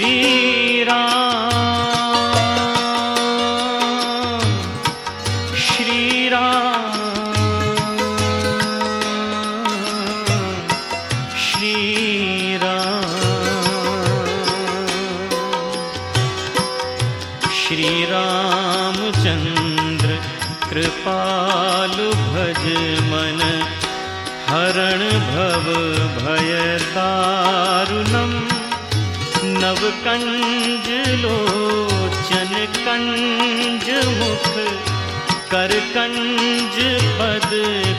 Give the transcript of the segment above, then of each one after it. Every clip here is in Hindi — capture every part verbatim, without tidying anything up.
श्री राम श्री राम श्री राम श्री रामचंद्र कृपालु भज मन हरण भव भय दारुणम नव कंज लोचन कंज मुख कर कंज पद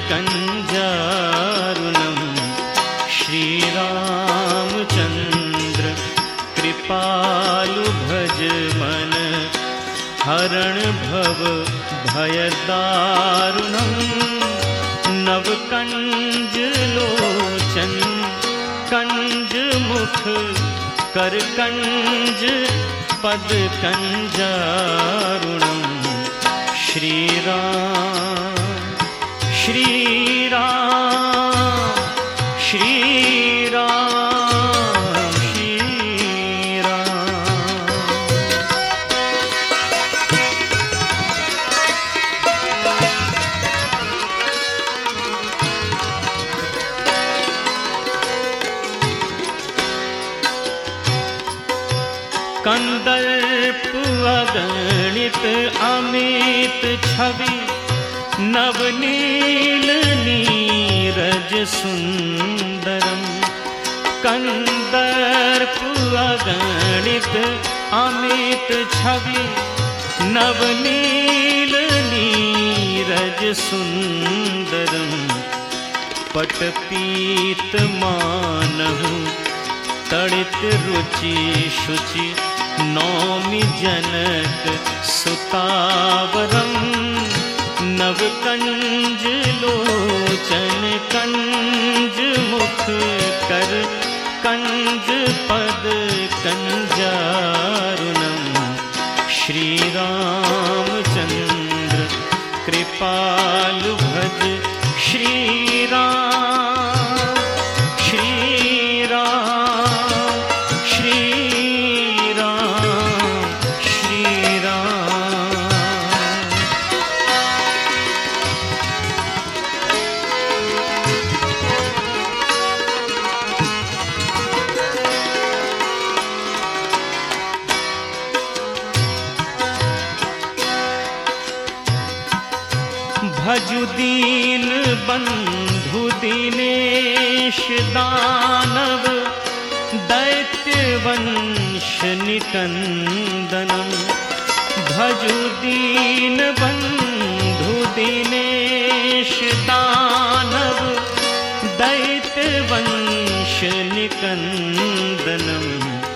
कंजारुणम श्री रामचंद्र कृपालु भज मन हरण भव भय दारुणम नव कंज लोचन कंज मुख कर कंज पद कंजारुणम श्री राम श्री राम श्री राम श्री राम कंदर्प अगणित अमित छवि नवनील नीरज सुंदरम कंदर्प अगणित अमित छवि नवनील नीरज सुंदरम पटपीत मानहु तड़ित रुचि शुचि नौमि जनक सुतावरम नव कंज लोचन कंज मुख कर कंज पद कंजारुणम श्री रामचंद्र कृपालु भज श्री राम श्री राम श्री राम श्री राम भजु दीन बंधु दिनेश दानव दैत्य वंश निकंदनम भजु दीन बंधु दिनेश दानव दैत्य वंश निकंदनम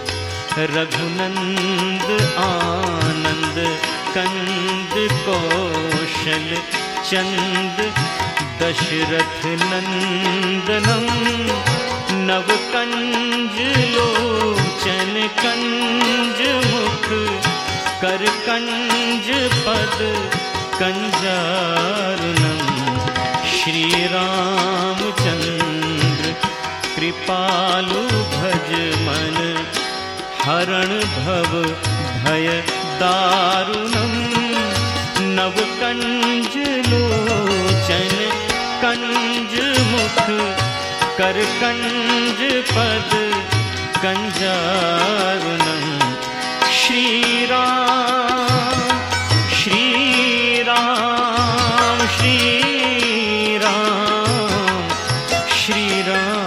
रघुनंद आनंद कंद कौशल चंद दशरथ नंदनम नव कंज लोचन कंज मुख कर कंज पद कंजारुणम श्री रामचंद्र कृपालु भज मन हरण भव भय दारुणम नव कंज लोचन कंज मुख कर कंज पद कंजारुणम श्री राम श्री राम श्री राम श्री राम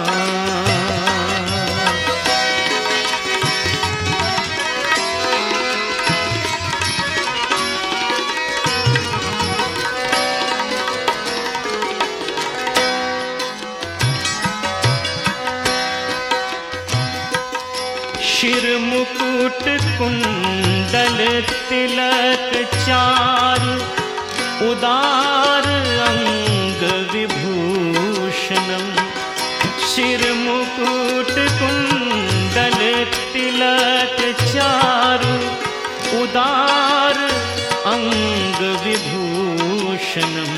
शिर मुकुट कुंडल तिलक चारु उदार अंग विभूषणम शिर मुकुट कुंडल तिलक चारु उदार अंग विभूषणम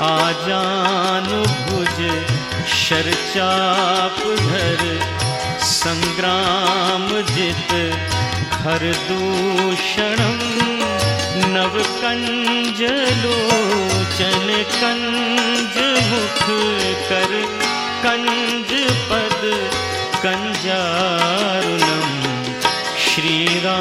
आजानु भुज शरचाप धर संग्राम जित हर दूषणम नव कंज लोचन कंज मुख कर कंज पद कंजारुणम श्री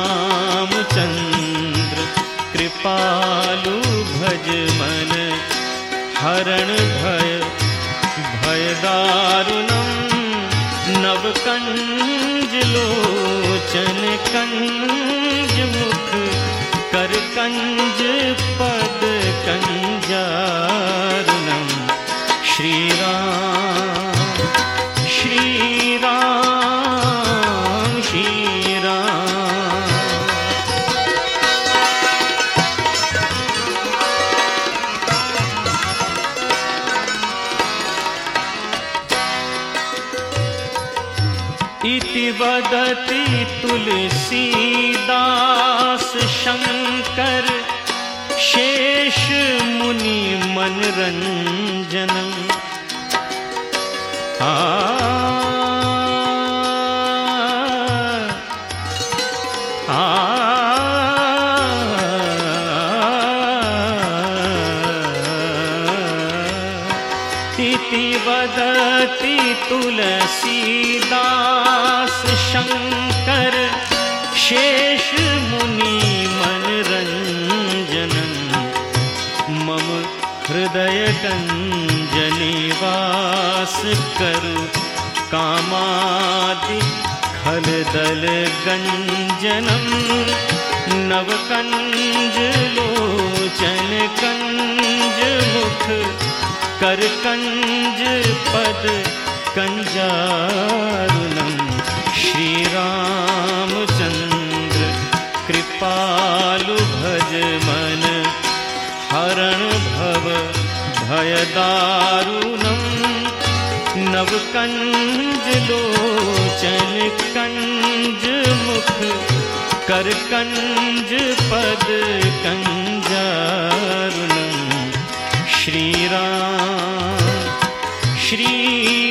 रामचंद्र कृपालु भज मन हरण भय भय दारुणम नव कंज लोचन कंज मुख कर कंज पद कंजारुणम श्री राम श्री राम श्री राम। इति वदति तुलसीदास शंकर शेष मुनि मनरंजनम। आ आ इति वदति तुलसीदास शंकर शेष मुनि मनरंजनम मम हृदय गंजनिवास करु कामादि खलदल गंजनम नव कंज लोचन कंज मुख कर कंज पद कंजारुणम श्री रामचंद्र कृपालु भज मन हरण भव भय दारुणम नव कंज लोचन कंज मुख कर कंज पद कंजारुणम श्री राम श्री